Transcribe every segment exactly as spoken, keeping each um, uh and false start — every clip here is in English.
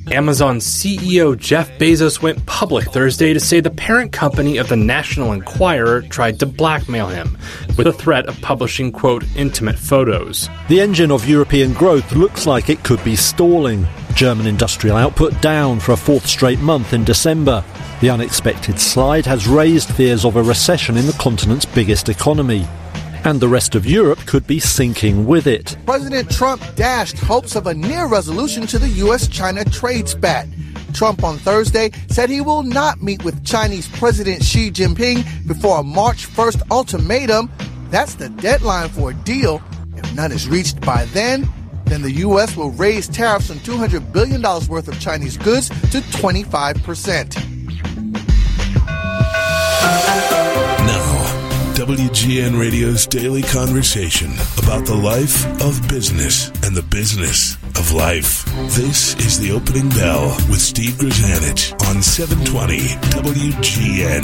Amazon C E O Jeff Bezos went public Thursday to say the parent company of the National Enquirer tried to blackmail him with the threat of publishing, quote, intimate photos. The engine of European growth looks like it could be stalling. German industrial output down for a fourth straight month in December. The unexpected slide has raised fears of a recession in the continent's biggest economy. And the rest of Europe could be sinking with it. President Trump dashed hopes of a near resolution to the U S China trade spat. Trump on Thursday said he will not meet with Chinese President Xi Jinping before a March first ultimatum. That's the deadline for a deal. If none is reached by then, then the U S will raise tariffs on two hundred billion dollars worth of Chinese goods to twenty-five percent. W G N Radio's daily conversation about the life of business and the business of life. This is The Opening Bell with Steve Grzanich on seven twenty W G N.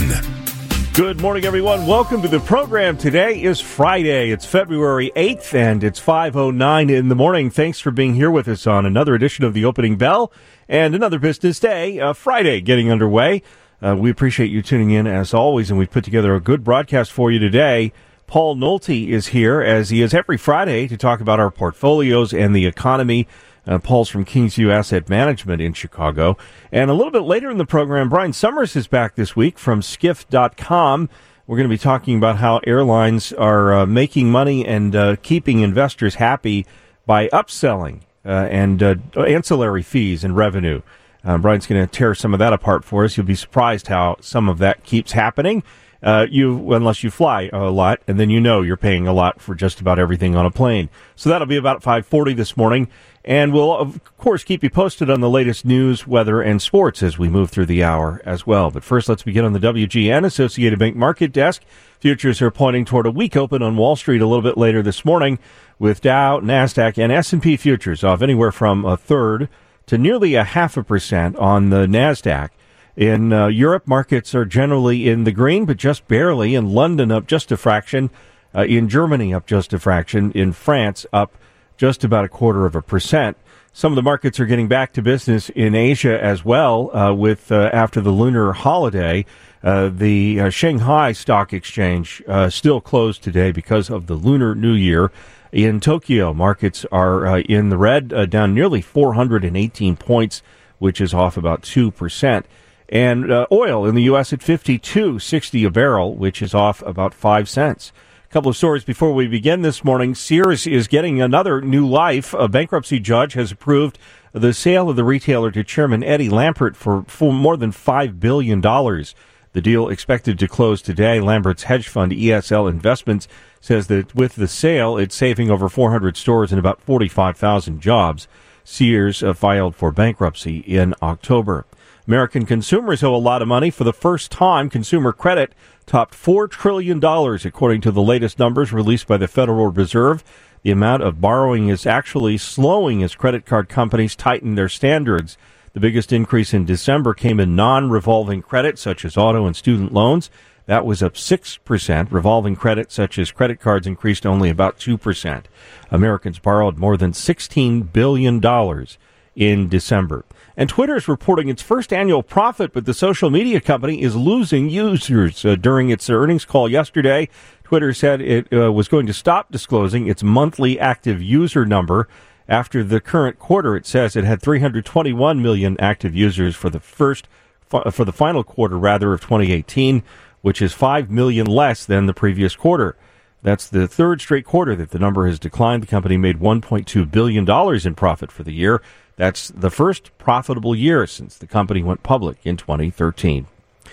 Good morning, everyone. Welcome to the program. Today is Friday. It's February eighth, and it's five oh nine in the morning. Thanks for being here with us on another edition of The Opening Bell and another business day, uh, Friday, getting underway. Uh, we appreciate you tuning in, as always, and we've put together a good broadcast for you today. Paul Nolte is here, as he is every Friday, to talk about our portfolios and the economy. Uh, Paul's from Kingsview Asset Management in Chicago. And a little bit later in the program, Brian Summers is back this week from skiff dot com. We're going to be talking about how airlines are uh, making money and uh, keeping investors happy by upselling uh, and uh, ancillary fees and revenue. Uh, Brian's going to tear some of that apart for us. You'll be surprised how some of that keeps happening. Uh, you, unless you fly a lot, and then you know you're paying a lot for just about everything on a plane. So that'll be about five forty this morning. And we'll, of course, keep you posted on the latest news, weather, and sports as we move through the hour as well. But first, let's begin on the W G N Associated Bank Market Desk. Futures are pointing toward a weak open on Wall Street a little bit later this morning, with Dow, NASDAQ, and S and P futures off anywhere from a third to nearly a half a percent on the NASDAQ. In uh, Europe, markets are generally in the green, but just barely. In London, up just a fraction. Uh, in Germany, up just a fraction. In France, up just about a quarter of a percent. Some of the markets are getting back to business in Asia as well, uh, with uh, after the lunar holiday. Uh, the uh, Shanghai Stock Exchange uh, still closed today because of the Lunar New Year. In Tokyo, markets are uh, in the red, uh, down nearly four hundred eighteen points, which is off about two percent. And uh, oil in the U S at fifty-two sixty a barrel, which is off about five cents. A couple of stories before we begin this morning. Sears is getting another new life. A bankruptcy judge has approved the sale of the retailer to Chairman Eddie Lampert for, for more than five billion dollars. The deal expected to close today. Lambert's hedge fund, E S L Investments, says that with the sale, it's saving over four hundred stores and about forty-five thousand jobs. Sears uh, filed for bankruptcy in October. American consumers owe a lot of money. For the first time, consumer credit topped four trillion dollars, according to the latest numbers released by the Federal Reserve. The amount of borrowing is actually slowing as credit card companies tighten their standards. The biggest increase in December came in non-revolving credit, such as auto and student loans. That was up six percent. Revolving credit, such as credit cards, increased only about two percent. Americans borrowed more than sixteen billion dollars in December. And Twitter is reporting its first annual profit, but the social media company is losing users. Uh, during its earnings call yesterday, Twitter said it uh, was going to stop disclosing its monthly active user number. After the current quarter, it says it had three hundred twenty-one million active users for the first, for the final quarter, rather, of twenty eighteen, which is five million less than the previous quarter. That's the third straight quarter that the number has declined. The company made one point two billion dollars in profit for the year. That's the first profitable year since the company went public in twenty thirteen.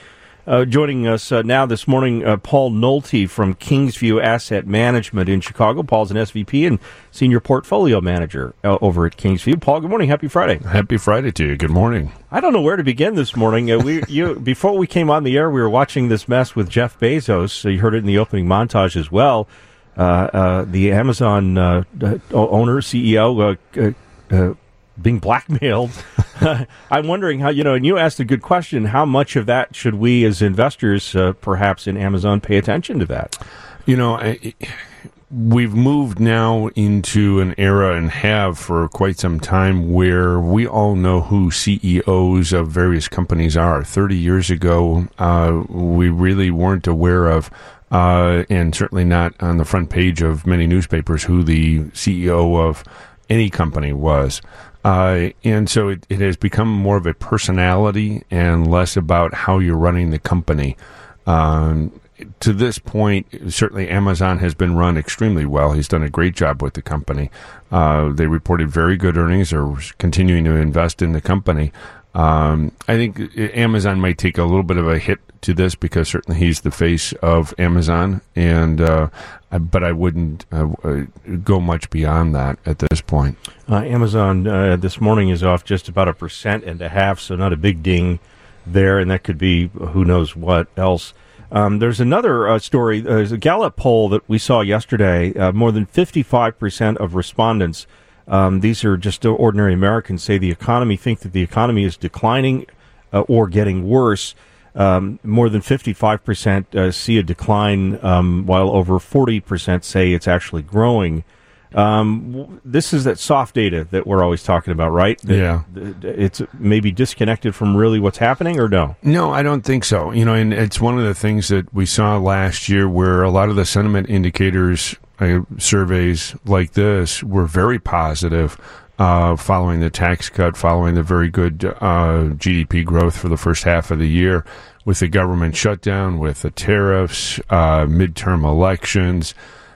Uh, joining us uh, now this morning, uh, Paul Nolte from Kingsview Asset Management in Chicago. Paul's an S V P and Senior Portfolio Manager uh, over at Kingsview. Paul, good morning. Happy Friday. Happy Friday to you. Good morning. I don't know where to begin this morning. Uh, we, you, before we came on the air, we were watching this mess with Jeff Bezos. So you heard it in the opening montage as well. Uh, uh, the Amazon uh, owner, C E O, uh, uh, uh, being blackmailed. I'm wondering how, you know, and you asked a good question, how much of that should we as investors, uh, perhaps in Amazon, pay attention to that? You know, I, we've moved now into an era and have for quite some time where we all know who C E Os of various companies are. thirty years ago, uh, we really weren't aware of, uh, and certainly not on the front page of many newspapers, who the C E O of any company was. Uh, and so it, it has become more of a personality and less about how you're running the company. Um, to this point, certainly Amazon has been run extremely well. He's done a great job with the company. Uh, they reported very good earnings, are continuing to invest in the company. Um, I think Amazon might take a little bit of a hit to this because certainly he's the face of Amazon, and uh, but I wouldn't uh, go much beyond that at this point. Uh, Amazon uh, this morning is off just about a percent and a half, so not a big ding there, and that could be who knows what else. Um, there's another uh, story. There's a Gallup poll that we saw yesterday. Uh, more than fifty-five percent of respondents, um, these are just ordinary Americans, say the economy, think that the economy is declining uh, or getting worse. Um, more than fifty-five percent uh, see a decline, um, while over forty percent say it's actually growing. Um, this is that soft data that we're always talking about, right? That yeah. It's maybe disconnected from really what's happening, or no? No, I don't think so. You know, and it's one of the things that we saw last year where a lot of the sentiment indicators, uh, surveys like this were very positive, uh, following the tax cut, following the very good, uh, G D P growth for the first half of the year, with the government shutdown, with the tariffs, uh, midterm elections.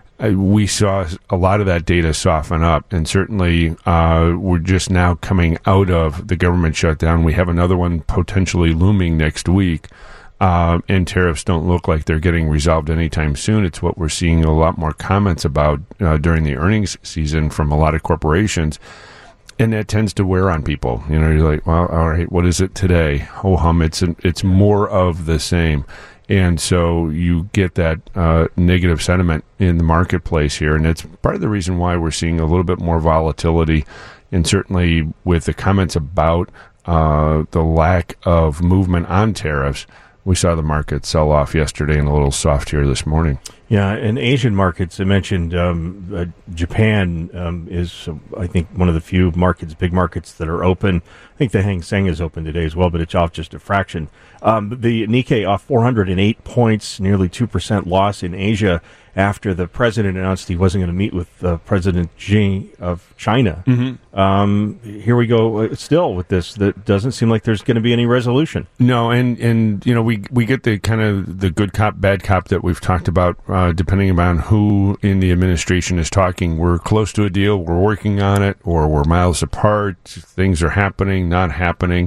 We saw a lot of that data soften up, and certainly uh, we're just now coming out of the government shutdown. We have another one potentially looming next week, uh, and tariffs don't look like they're getting resolved anytime soon. It's what we're seeing a lot more comments about uh, during the earnings season from a lot of corporations, and that tends to wear on people. You know, you're like, well, all right, what is it today? Ho hum, it's an, it's more of the same. And so you get that uh, negative sentiment in the marketplace here, and it's part of the reason why we're seeing a little bit more volatility, and certainly with the comments about uh, the lack of movement on tariffs, we saw the market sell off yesterday and a little soft here this morning. Yeah, in Asian markets, I mentioned um, uh, Japan um, is, uh, I think, one of the few markets, big markets that are open. I think the Hang Seng is open today as well, but it's off just a fraction. Um, the Nikkei off four hundred eight points, nearly two percent loss in Asia after the president announced he wasn't going to meet with uh, President Xi of China. Mm-hmm. Um, here we go uh, still with this. That doesn't seem like there's going to be any resolution. No, and, and you know, we we get the kind of the good cop, bad cop that we've talked about, uh, depending on who in the administration is talking. We're close to a deal, we're working on it, or we're miles apart. Things are happening, not happening.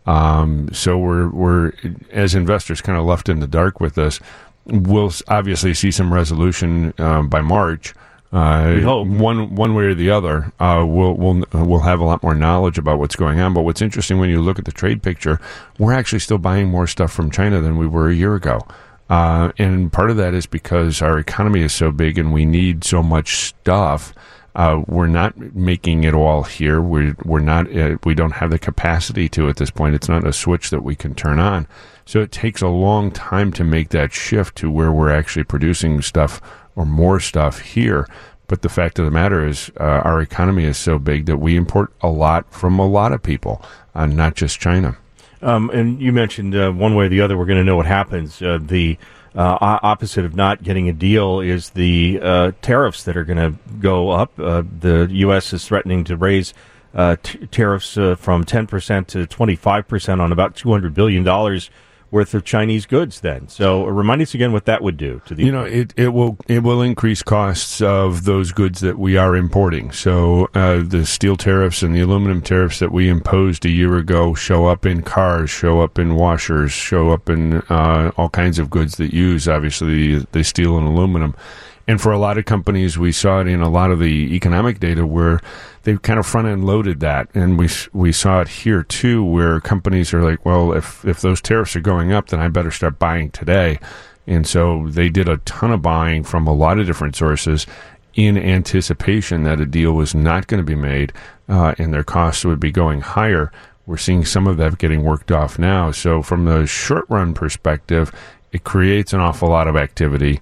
Um, so we're, we're, as investors, kind of left in the dark with this. We'll obviously see some resolution um, by March. Uh, we hope. One one way or the other, uh, we'll we'll we'll have a lot more knowledge about what's going on. But what's interesting when you look at the trade picture, we're actually still buying more stuff from China than we were a year ago. Uh, and part of that is because our economy is so big and we need so much stuff. Uh, we're not making it all here. We're, we're not, uh, we don't have the capacity to at this point. It's not a switch that we can turn on. So it takes a long time to make that shift to where we're actually producing stuff or more stuff here. But the fact of the matter is, uh, our economy is so big that we import a lot from a lot of people, uh, not just China. Um, and you mentioned uh, one way or the other, we're going to know what happens. Uh, the Uh, opposite of not getting a deal is the uh, tariffs that are going to go up. Uh, the U S is threatening to raise uh, t- tariffs uh, from ten percent to twenty-five percent on about two hundred billion dollars worth of Chinese goods then. So uh, remind us again what that would do to the You know, it, it will it will increase costs of those goods that we are importing. So uh, the steel tariffs and the aluminum tariffs that we imposed a year ago show up in cars, show up in washers, show up in uh, all kinds of goods that use, obviously, the steel and aluminum. And for a lot of companies, we saw it in a lot of the economic data where they kind of front-end loaded that. And we we saw it here, too, where companies are like, well, if, if those tariffs are going up, then I better start buying today. And so they did a ton of buying from a lot of different sources in anticipation that a deal was not going to be made uh, and their costs would be going higher. We're seeing some of that getting worked off now. So from the short-run perspective, it creates an awful lot of activity.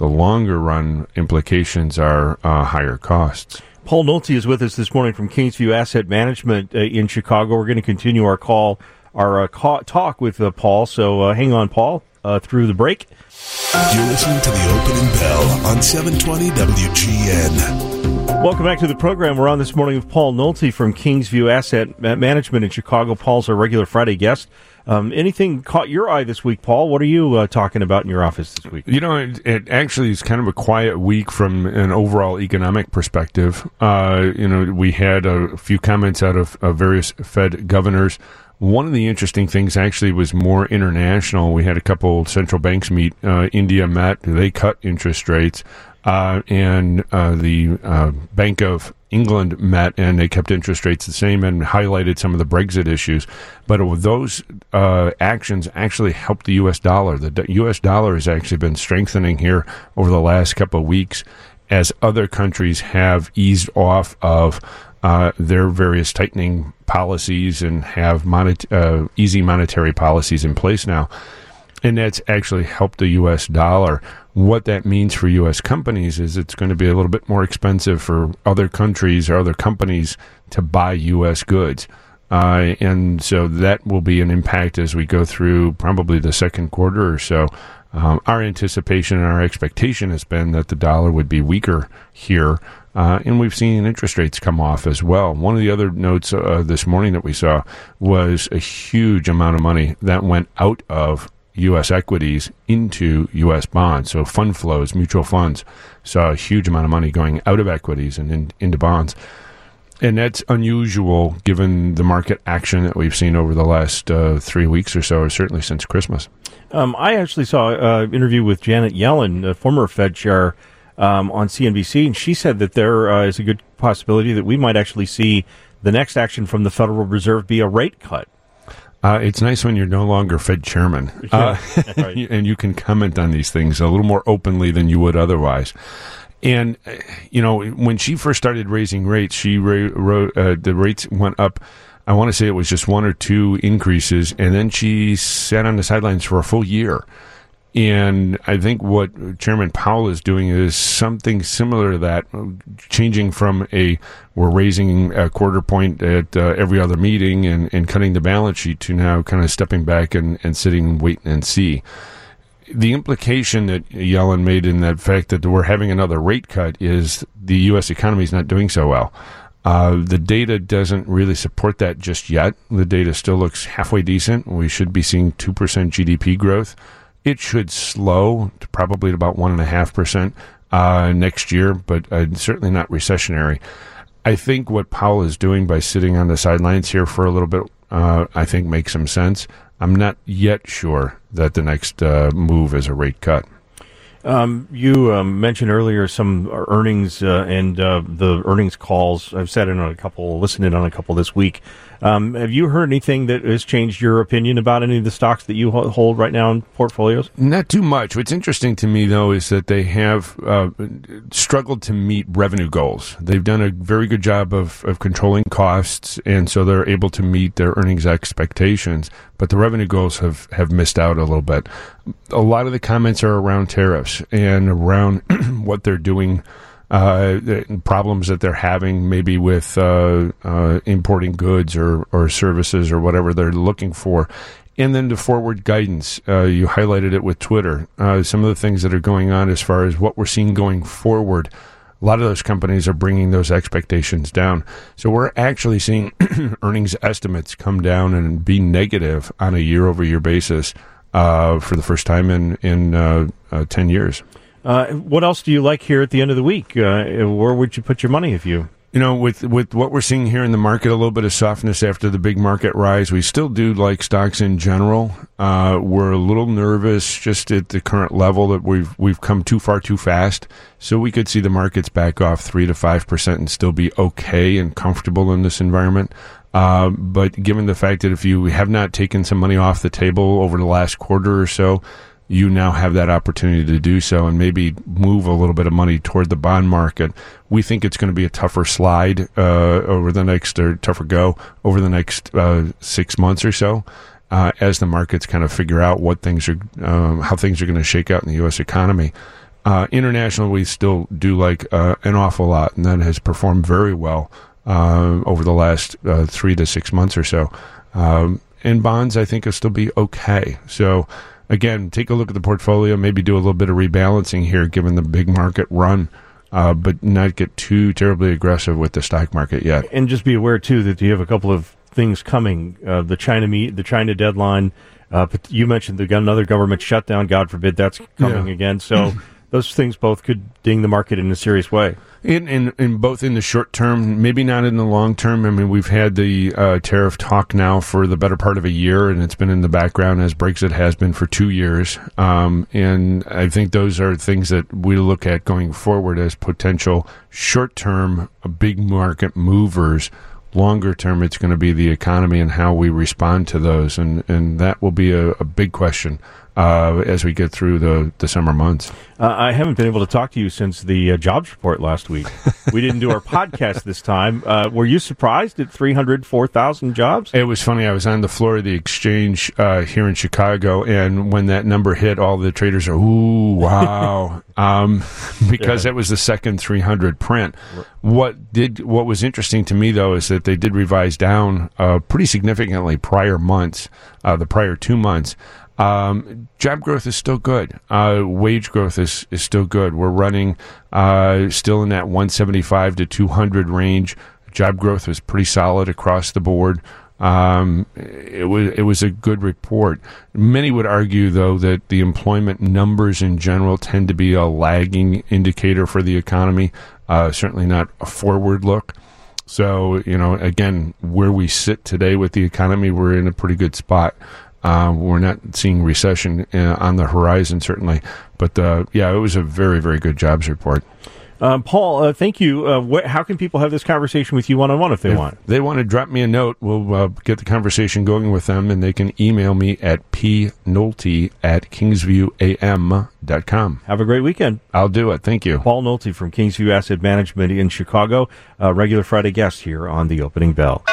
The longer run implications are uh, higher costs. Paul Nolte is with us this morning from Kingsview Asset Management uh, in Chicago. We're going to continue our call, our uh, call, talk with uh, Paul. So uh, hang on, Paul, uh, through the break. You're listening to the Opening Bell on seven twenty W G N. Welcome back to the program. We're on this morning with Paul Nolte from Kingsview Asset Management in Chicago. Paul's our regular Friday guest. Um, anything caught your eye this week, Paul? What are you uh, talking about in your office this week? You know, it, it actually is kind of a quiet week from an overall economic perspective. Uh, you know, we had a few comments out of, of various Fed governors. One of the interesting things actually was more international. We had a couple central banks meet. Uh, India met. They cut interest rates. Uh, and uh, the uh, Bank of England met, and they kept interest rates the same and highlighted some of the Brexit issues. But those uh, actions actually helped the U S dollar. The U S dollar has actually been strengthening here over the last couple of weeks as other countries have eased off of uh, their various tightening policies and have monet- uh, easy monetary policies in place now. And that's actually helped the U S dollar. What that means for U S companies is it's going to be a little bit more expensive for other countries or other companies to buy U S goods. Uh, and so that will be an impact as we go through probably the second quarter or so. Um, our anticipation and our expectation has been that the dollar would be weaker here. Uh, and we've seen interest rates come off as well. One of the other notes uh, this morning that we saw was a huge amount of money that went out of U S equities into U S bonds. So fund flows, mutual funds, saw a huge amount of money going out of equities and in, into bonds. And that's unusual given the market action that we've seen over the last uh, three weeks or so, or certainly since Christmas. Um, I actually saw an interview with Janet Yellen, a former Fed chair, um, on C N B C, and she said that there uh, is a good possibility that we might actually see the next action from the Federal Reserve be a rate cut. Uh, it's nice when you're no longer Fed chairman, uh, right. and you can comment on these things a little more openly than you would otherwise. And, you know, when she first started raising rates, she ra- wrote, uh, the rates went up. I want to say it was just one or two increases, and then she sat on the sidelines for a full year. And I think what Chairman Powell is doing is something similar to that, changing from a we're raising a quarter point at uh, every other meeting and, and cutting the balance sheet to now kind of stepping back and, and sitting and wait and see. The implication that Yellen made in that fact that we're having another rate cut is the U S economy is not doing so well. Uh, the data doesn't really support that just yet. The data still looks halfway decent. We should be seeing two percent G D P growth. It should slow to probably at about one point five percent uh, next year, but uh, certainly not recessionary. I think what Powell is doing by sitting on the sidelines here for a little bit, uh, I think makes some sense. I'm not yet sure that the next uh, move is a rate cut. Um, you um, mentioned earlier some earnings uh, and uh, the earnings calls. I've sat in on a couple, listened in on a couple this week. Um, have you heard anything that has changed your opinion about any of the stocks that you hold right now in portfolios? Not too much. What's interesting to me, though, is that they have uh, struggled to meet revenue goals. They've done a very good job of, of controlling costs, and so they're able to meet their earnings expectations. But the revenue goals have, have missed out a little bit. A lot of the comments are around tariffs and around what they're doing, uh, the problems that they're having maybe with uh, uh, importing goods or, or services or whatever they're looking for. And then the forward guidance, uh, you highlighted it with Twitter. Uh, some of the things that are going on as far as what we're seeing going forward, a lot of those companies are bringing those expectations down. So we're actually seeing earnings estimates come down and be negative on a year-over-year basis uh, for the first time in, in uh, uh, ten years. Uh, what else do you like here at the end of the week? Uh, where would you put your money if you... You know, with, with what we're seeing here in the market, a little bit of softness after the big market rise. We still do like stocks in general. Uh, we're a little nervous just at the current level that we've we've come too far too fast. So we could see the markets back off three to five percent and still be okay and comfortable in this environment. Uh, but given the fact that if you have not taken some money off the table over the last quarter or so, you now have that opportunity to do so and maybe move a little bit of money toward the bond market. We think it's going to be a tougher slide uh, over the next, or tougher go over the next uh, six months or so uh, as the markets kind of figure out what things are, um, how things are going to shake out in the U S economy. Uh, international, we still do like uh, an awful lot, and that has performed very well uh, over the last uh, three to six months or so. Um, and bonds, I think, will still be okay. So, again, take a look at the portfolio, maybe do a little bit of rebalancing here given the big market run, uh, but not get too terribly aggressive with the stock market yet. And just be aware, too, that you have a couple of things coming. Uh, the China meet, the China deadline. Uh, but you mentioned the, another government shutdown. God forbid that's coming yeah. again. So those things both could ding the market in a serious way. In, in in both in the short term, maybe not in the long term. I mean, we've had the uh, tariff talk now for the better part of a year, and it's been in the background as Brexit has been for two years. Um, and I think those are things that we look at going forward as potential short-term big market movers. Longer term, it's going to be the economy and how we respond to those, and, and that will be a, a big question uh, as we get through the, the summer months. Uh, I haven't been able to talk to you since the uh, jobs report last week. We didn't do our podcast this time. Uh, were you surprised at three hundred four thousand jobs? It was funny. I was on the floor of the exchange uh, here in Chicago, and when that number hit, all the traders are, ooh, wow, um, because yeah. it was the second three hundred print. What did what was interesting to me, though, is that they did revise down uh, pretty significantly prior months, uh, the prior two months. Um, job growth is still good. Uh, wage growth is, is still good. We're running uh, still in that one seventy-five to two hundred range. Job growth was pretty solid across the board. Um, it was it was a good report. Many would argue, though, that the employment numbers in general tend to be a lagging indicator for the economy. Uh, certainly not a forward look. So, you know, again, where we sit today with the economy, we're in a pretty good spot. Uh, we're not seeing recession uh, on the horizon, certainly. But, uh, yeah, it was a very, very good jobs report. Um, Paul, uh, thank you. Uh, wh- how can people have this conversation with you one-on-one if they if want? They want to drop me a note. We'll uh, get the conversation going with them, and they can email me at pnolte at kingsview a m dot com. Have a great weekend. I'll do it. Thank you. Paul Nolte from Kingsview Asset Management in Chicago, a regular Friday guest here on The Opening Bell.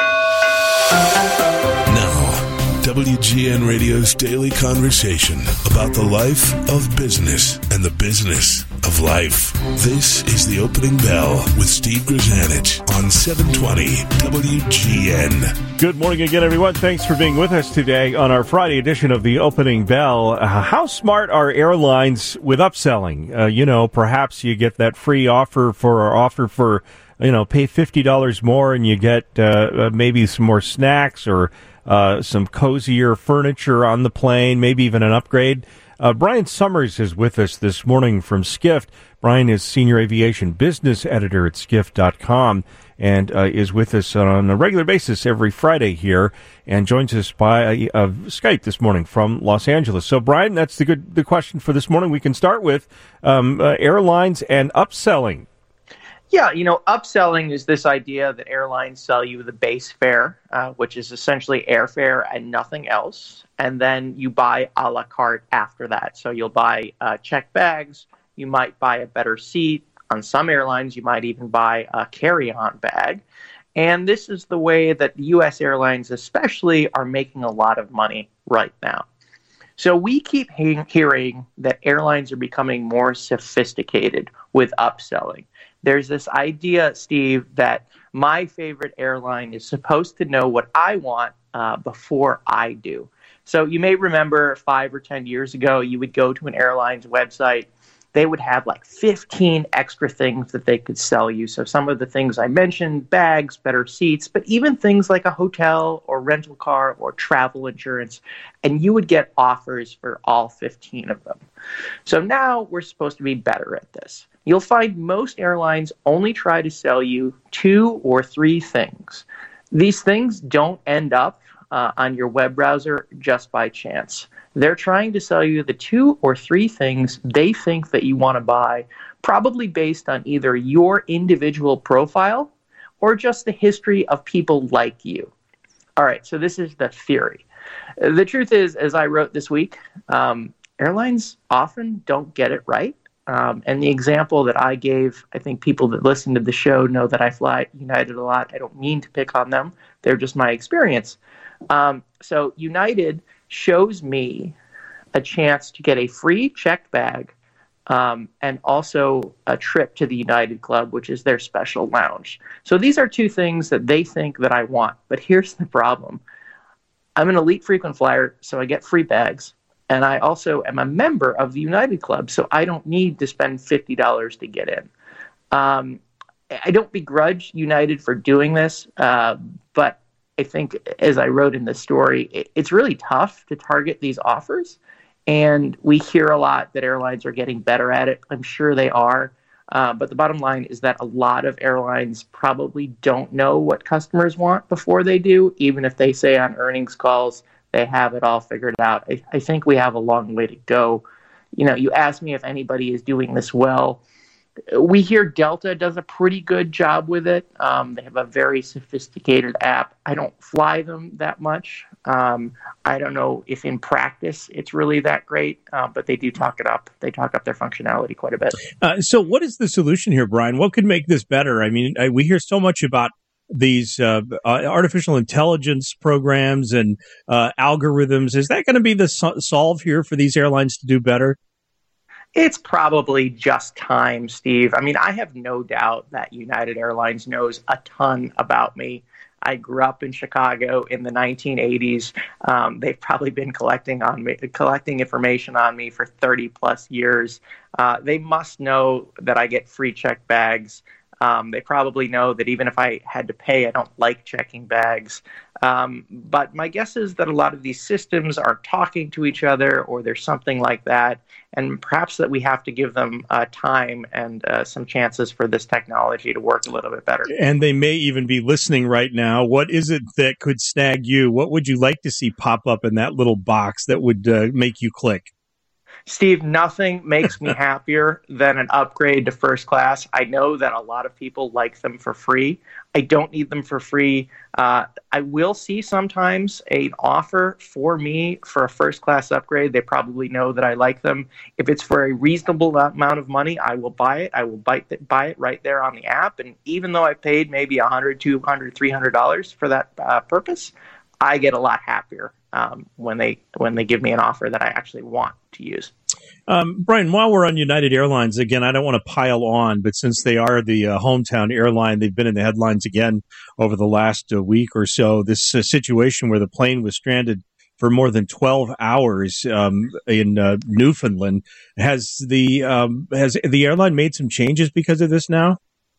Now, W G N Radio's daily conversation about the life of business and the business of life. This is The Opening Bell with Steve Grzanich on seven twenty W G N. Good morning again, everyone. Thanks for being with us today on our Friday edition of The Opening Bell. Uh, how smart are airlines with upselling? Uh, you know, perhaps you get that free offer for or offer for, you know, pay fifty dollars more and you get uh, maybe some more snacks or uh, some cozier furniture on the plane, maybe even an upgrade. Uh, Brian Summers is with us this morning from Skift. Brian is Senior Aviation Business Editor at skift dot com and uh, is with us on a regular basis every Friday here and joins us by uh, Skype this morning from Los Angeles. So, Brian, that's the good the question for this morning. We can start with um, uh, airlines and upselling. Yeah, you know, upselling is this idea that airlines sell you the base fare, uh, which is essentially airfare and nothing else. And then you buy a la carte after that. So you'll buy uh, checked bags. You might buy a better seat. On some airlines, you might even buy a carry-on bag. And this is the way that U S airlines especially are making a lot of money right now. So we keep he- hearing that airlines are becoming more sophisticated with upselling. There's this idea, Steve, that my favorite airline is supposed to know what I want uh, before I do. So you may remember five or ten years ago, you would go to an airline's website. They would have like fifteen extra things that they could sell you. So some of the things I mentioned, bags, better seats, but even things like a hotel or rental car or travel insurance. And you would get offers for all fifteen of them. So now we're supposed to be better at this. You'll find most airlines only try to sell you two or three things. These things don't end up uh, on your web browser just by chance. They're trying to sell you the two or three things they think that you want to buy, probably based on either your individual profile or just the history of people like you. All right, so this is the theory. The truth is, as I wrote this week, um, airlines often don't get it right. Um, and the example that I gave, I think people that listen to the show know that I fly United a lot. I don't mean to pick on them. They're just my experience. Um, so United shows me a chance to get a free checked bag um, and also a trip to the United Club, which is their special lounge. So these are two things that they think that I want. But here's the problem. I'm an elite frequent flyer, so I get free bags. And I also am a member of the United Club, so I don't need to spend fifty dollars to get in. Um, I don't begrudge United for doing this, uh, but I think, as I wrote in the story, it, it's really tough to target these offers. And we hear a lot that airlines are getting better at it. I'm sure they are. Uh, but the bottom line is that a lot of airlines probably don't know what customers want before they do, even if they say on earnings calls they have it all figured out. I, I think we have a long way to go. You know, you asked me if anybody is doing this well. We hear Delta does a pretty good job with it. Um, they have a very sophisticated app. I don't fly them that much. Um, I don't know if in practice it's really that great, uh, but they do talk it up. They talk up their functionality quite a bit. Uh, so what is the solution here, Brian? What could make this better? I mean, I, we hear so much about these uh, uh, artificial intelligence programs and uh, algorithms. Is that going to be the so- solve here for these airlines to do better? It's probably just time, Steve. I mean, I have no doubt that United Airlines knows a ton about me. I grew up in Chicago in the nineteen eighties. Um, they've probably been collecting on me, collecting information on me for thirty plus years. Uh, they must know that I get free check bags. Um, they probably know that even if I had to pay, I don't like checking bags. Um, but my guess is that a lot of these systems are talking to each other, or there's something like that. And perhaps that we have to give them uh, time and uh, some chances for this technology to work a little bit better. And they may even be listening right now. What is it that could snag you? What would you like to see pop up in that little box that would uh, make you click? Steve, nothing makes me happier than an upgrade to first class. I know that a lot of people like them for free. I don't need them for free. Uh, I will see sometimes an offer for me for a first class upgrade. They probably know that I like them. If it's for a reasonable amount of money, I will buy it. I will buy it, buy it right there on the app. And even though I paid maybe one hundred dollars, two hundred dollars, three hundred dollars for that uh, purpose, I get a lot happier um, when they when they give me an offer that I actually want to use. Um, Brian, while we're on United Airlines, again, I don't want to pile on, but since they are the uh, hometown airline, they've been in the headlines again over the last uh, week or so. This uh, situation where the plane was stranded for more than twelve hours um, in uh, Newfoundland. Has the um, has the airline made some changes because of this now?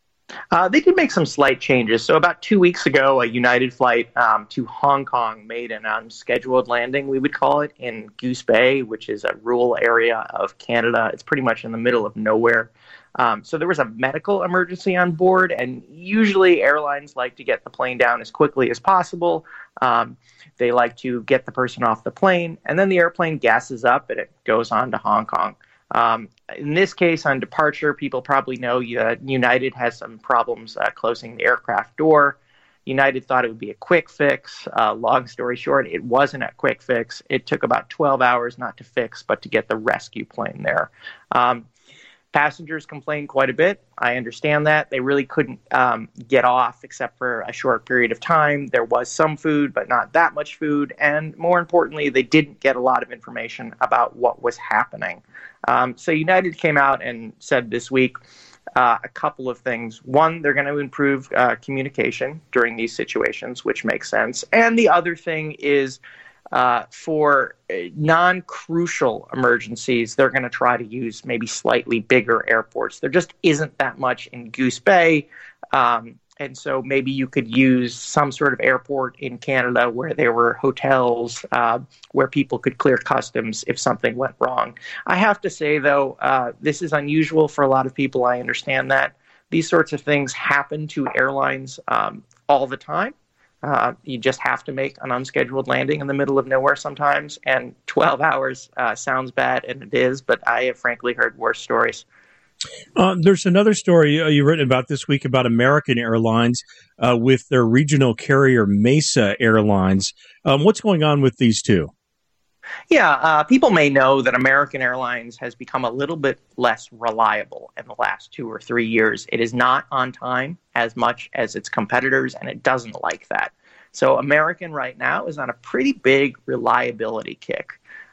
Uh, they did make some slight changes. So about two weeks ago, a United flight um, to Hong Kong made an unscheduled landing, we would call it, in Goose Bay, which is a rural area of Canada. It's pretty much in the middle of nowhere. Um, so there was a medical emergency on board, and usually airlines like to get the plane down as quickly as possible. Um, they like to get the person off the plane, and then the airplane gasses up and it goes on to Hong Kong. Um, in this case, on departure, people probably know uh, United has some problems uh, closing the aircraft door. United thought it would be a quick fix. Uh, long story short, it wasn't a quick fix. It took about twelve hours not to fix, but to get the rescue plane there. Um, passengers complained quite a bit. I understand that. They really couldn't um, get off except for a short period of time. There was some food, but not that much food. And more importantly, they didn't get a lot of information about what was happening. Um, so United came out and said this week uh, a couple of things. One, they're going to improve uh, communication during these situations, which makes sense. And the other thing is uh, for non-crucial emergencies, they're going to try to use maybe slightly bigger airports. There just isn't that much in Goose Bay. Um, And so maybe you could use some sort of airport in Canada where there were hotels uh, where people could clear customs if something went wrong. I have to say, though, uh, this is unusual for a lot of people. I understand that. These sorts of things happen to airlines um, all the time. Uh, you just have to make an unscheduled landing in the middle of nowhere sometimes. And twelve hours uh, sounds bad, and it is, but I have frankly heard worse stories. Uh, there's another story uh, you've written about this week about American Airlines uh, with their regional carrier Mesa Airlines. Um, what's going on with these two? Yeah, uh, people may know that American Airlines has become a little bit less reliable in the last two or three years. It is not on time as much as its competitors, and it doesn't like that. So American right now is on a pretty big reliability kick.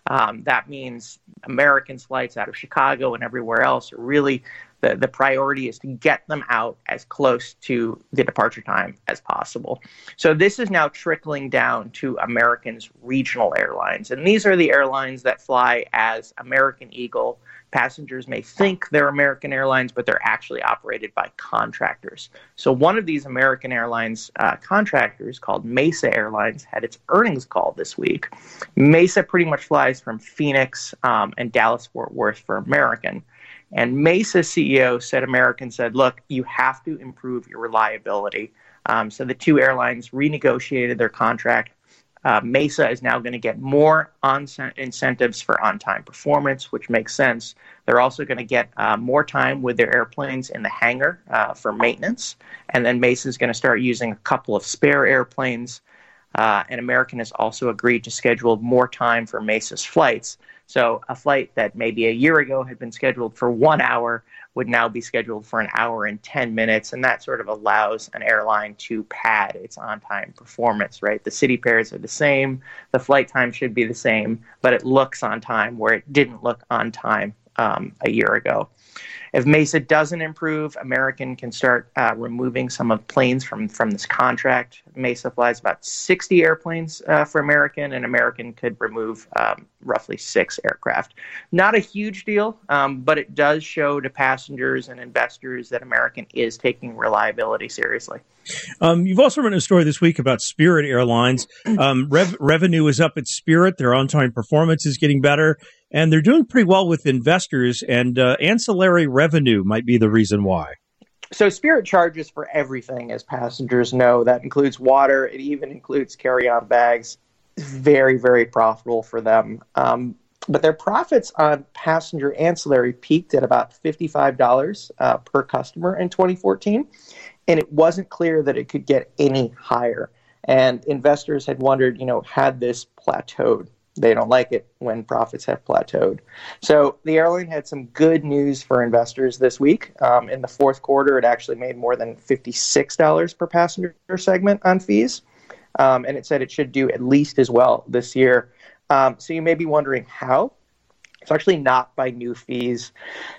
Um, that means American flights out of Chicago and everywhere else are really the, the priority is to get them out as close to the departure time as possible. So this is now trickling down to American's regional airlines. And these are the airlines that fly as American Eagle. Passengers may think they're American Airlines, but they're actually operated by contractors. So one of these American Airlines uh, contractors called Mesa Airlines had its earnings call this week. Mesa pretty much flies from Phoenix um, and Dallas-Fort Worth for American. And Mesa's C E O said American said, look, you have to improve your reliability. Um, so the two airlines renegotiated their contract. Uh, Mesa is now going to get more on incentives for on-time performance, which makes sense. They're also going to get uh, more time with their airplanes in the hangar uh, for maintenance. And then Mesa is going to start using a couple of spare airplanes. Uh, and American has also agreed to schedule more time for Mesa's flights. So a flight that maybe a year ago had been scheduled for one hour would now be scheduled for an hour and ten minutes. And that sort of allows an airline to pad its on-time performance, right? The city pairs are the same. The flight time should be the same, but it looks on time where it didn't look on time um, a year ago. If Mesa doesn't improve, American can start uh, removing some of the planes from, from this contract. Mesa flies about sixty airplanes uh, for American, and American could remove um, roughly six aircraft. Not a huge deal, um, but it does show to passengers and investors that American is taking reliability seriously. Um, you've also written a story this week about Spirit Airlines. Um, rev- revenue is up at Spirit. Their on-time performance is getting better, and they're doing pretty well with investors, and uh, ancillary revenue might be the reason why. So Spirit charges for everything, as passengers know. That includes water. It even includes carry-on bags. Very, very profitable for them. Um, but their profits on passenger ancillary peaked at about fifty-five dollars uh, per customer in twenty fourteen. And it wasn't clear that it could get any higher. And investors had wondered, you know, had this plateaued? They don't like it when profits have plateaued. So the airline had some good news for investors this week. Um, in the fourth quarter, it actually made more than fifty-six dollars per passenger segment on fees. Um, and it said it should do at least as well this year. Um, so you may be wondering how. It's actually not by new fees.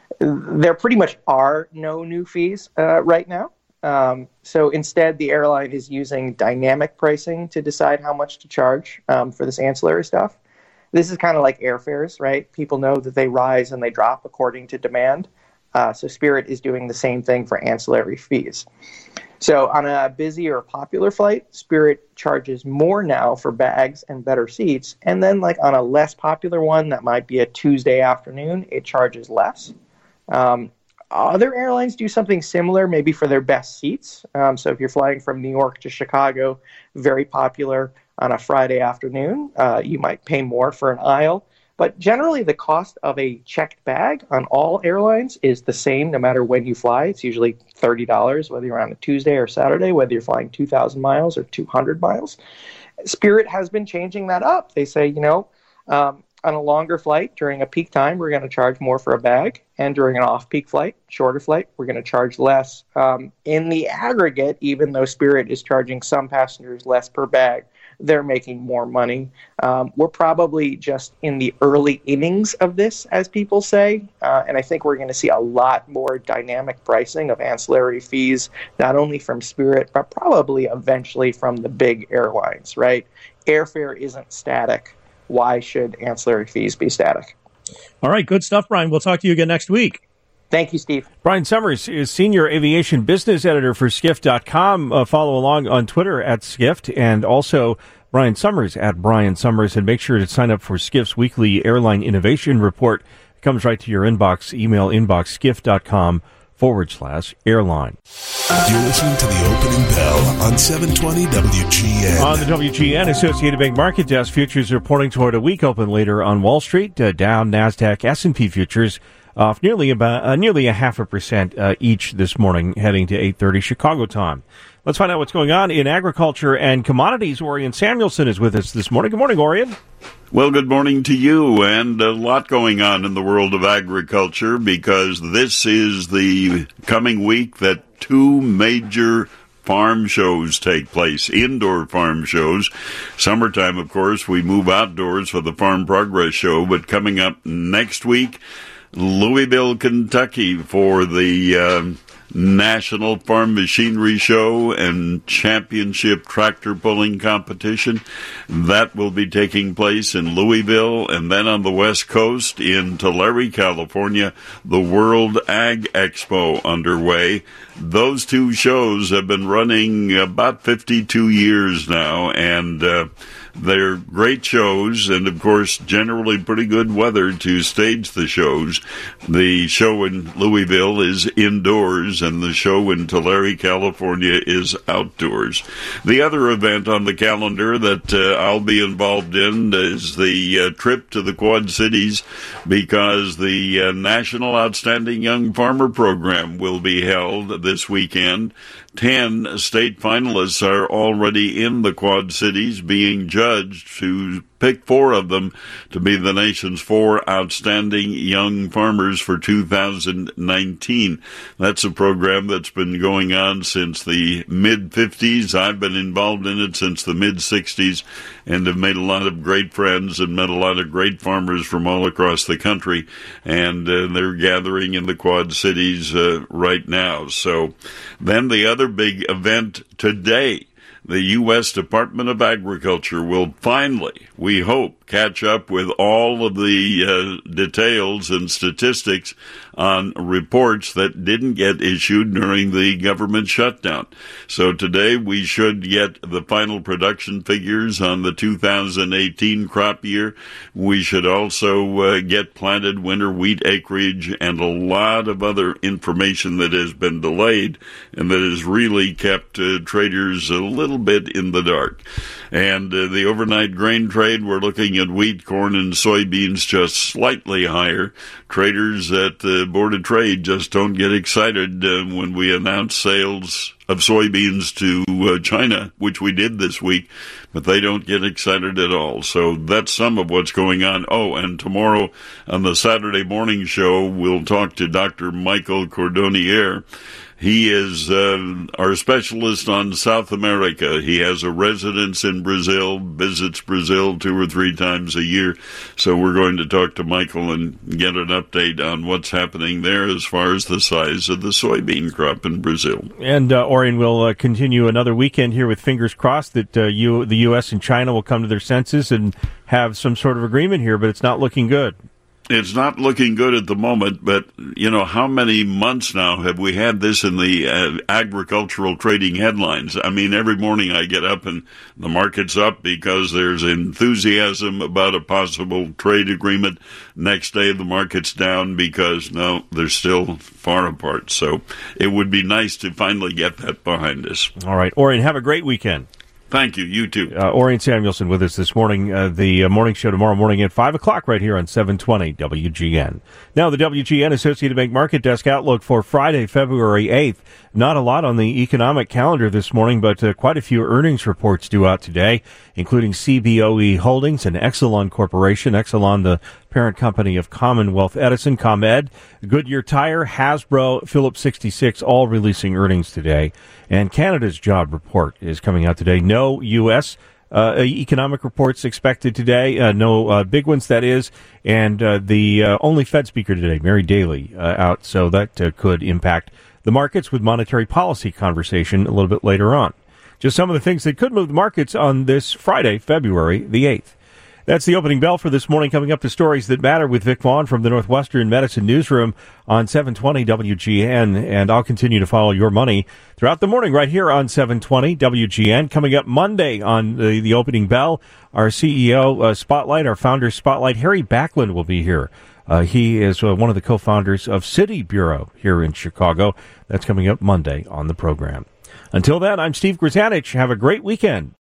There pretty much are no new fees uh, right now. Um, so instead, the airline is using dynamic pricing to decide how much to charge um, for this ancillary stuff. This is kind of like airfares, right? People know that they rise and they drop according to demand. Uh, so Spirit is doing the same thing for ancillary fees. So on a busy or popular flight, Spirit charges more now for bags and better seats. And then like on a less popular one, that might be a Tuesday afternoon, it charges less. Um, Other airlines do something similar, maybe for their best seats. Um, so if you're flying from New York to Chicago, very popular on a Friday afternoon, uh, you might pay more for an aisle. But generally, the cost of a checked bag on all airlines is the same no matter when you fly. It's usually thirty dollars, whether you're on a Tuesday or Saturday, whether you're flying two thousand miles or two hundred miles. Spirit has been changing that up. They say, you know, um, on a longer flight during a peak time, we're going to charge more for a bag. And during an off-peak flight, shorter flight, we're going to charge less. Um, in the aggregate, even though Spirit is charging some passengers less per bag, they're making more money. Um, we're probably just in the early innings of this, as people say. Uh, and I think we're going to see a lot more dynamic pricing of ancillary fees, not only from Spirit, but probably eventually from the big airlines, right? Airfare isn't static. Why should ancillary fees be static? All right, good stuff, Brian. We'll talk to you again next week. Thank you, Steve. Brian Summers is Senior Aviation Business Editor for Skift dot com. Uh, follow along on Twitter at Skift, and also Brian Summers at Brian Summers. And make sure to sign up for Skift's weekly Airline Innovation Report. It comes right to your inbox, email inbox, skift dot com forward slash airline. You're listening to the opening bell on seven twenty W G N. On the W G N Associated Bank Market Desk, futures are reporting toward a week open later on Wall Street. Uh, Dow, NASDAQ, S and P futures off nearly about uh, nearly a half a percent uh, each this morning, heading to eight thirty Chicago time. Let's find out what's going on in agriculture and commodities. Orion Samuelson is with us this morning. Good morning, Orion. Well, good morning to you, and a lot going on in the world of agriculture, because this is the coming week that two major farm shows take place, indoor farm shows. Summertime, of course, we move outdoors for the Farm Progress Show, but coming up next week, Louisville, Kentucky for the uh, National Farm Machinery Show and Championship Tractor Pulling Competition. That will be taking place in Louisville, and then on the West Coast in Tulare, California, the World Ag Expo underway. Those two shows have been running about fifty-two years now, and uh, they're great shows, and of course, generally pretty good weather to stage the shows. The show in Louisville is indoors, and the show in Tulare, California is outdoors. The other event on the calendar that uh, I'll be involved in is the uh, trip to the Quad Cities, because the uh, National Outstanding Young Farmer Program will be held this weekend. Ten state finalists are already in the Quad Cities being judged to pick four of them to be the nation's four outstanding young farmers for two thousand nineteen. That's a program that's been going on since the mid-fifties. I've been involved in it since the mid-sixties and have made a lot of great friends and met a lot of great farmers from all across the country, and uh, they're gathering in the Quad Cities uh, right now. So then the other big event today, the U S Department of Agriculture will finally, we hope, catch up with all of the uh, details and statistics on reports that didn't get issued during the government shutdown. So today we should get the final production figures on the two thousand eighteen crop year. We should also uh, get planted winter wheat acreage and a lot of other information that has been delayed and that has really kept uh, traders a little bit in the dark. And uh, the overnight grain trade, we're looking at wheat, corn, and soybeans just slightly higher. Traders at the Board of Trade just don't get excited uh, when we announce sales of soybeans to uh, China, which we did this week, but they don't get excited at all. So that's some of what's going on. Oh, and tomorrow on the Saturday morning show, we'll talk to Doctor Michael Cordonnier. He is uh, our specialist on South America. He has a residence in Brazil, visits Brazil two or three times a year. So we're going to talk to Michael and get an update on what's happening there as far as the size of the soybean crop in Brazil. And uh, Orion will uh, continue another weekend here with fingers crossed that uh, you, the U S and China will come to their senses and have some sort of agreement here, but it's not looking good. It's not looking good at the moment, but, you know, how many months now have we had this in the uh, agricultural trading headlines? I mean, every morning I get up and the market's up because there's enthusiasm about a possible trade agreement. Next day the market's down because, no, they're still far apart. So it would be nice to finally get that behind us. All right. Orion, have a great weekend. Thank you. You too. Uh, Orion Samuelson with us this morning. Uh, the uh, morning show tomorrow morning at five o'clock right here on seven twenty W G N. Now, the W G N Associated Bank Market Desk outlook for Friday, February eighth. Not a lot on the economic calendar this morning, but uh, quite a few earnings reports due out today, including C B O E Holdings and Exelon Corporation. Exelon, the parent company of Commonwealth Edison, ComEd, Goodyear Tire, Hasbro, Phillips sixty-six, all releasing earnings today. And Canada's job report is coming out today. No U S uh, economic reports expected today. Uh, no uh, big ones, that is. And uh, the uh, only Fed speaker today, Mary Daly, uh, out. So that uh, could impact the markets with monetary policy conversation a little bit later on. Just some of the things that could move the markets on this Friday, February the eighth. That's the opening bell for this morning. Coming up to Stories That Matter with Vic Vaughn from the Northwestern Medicine Newsroom on seven twenty W G N. And I'll continue to follow your money throughout the morning right here on seven twenty W G N. Coming up Monday on the, the opening bell, our C E O uh, Spotlight, our founder Spotlight, Harry Backlund will be here. Uh, he is uh, one of the co-founders of City Bureau here in Chicago. That's coming up Monday on the program. Until then, I'm Steve Grzanich. Have a great weekend.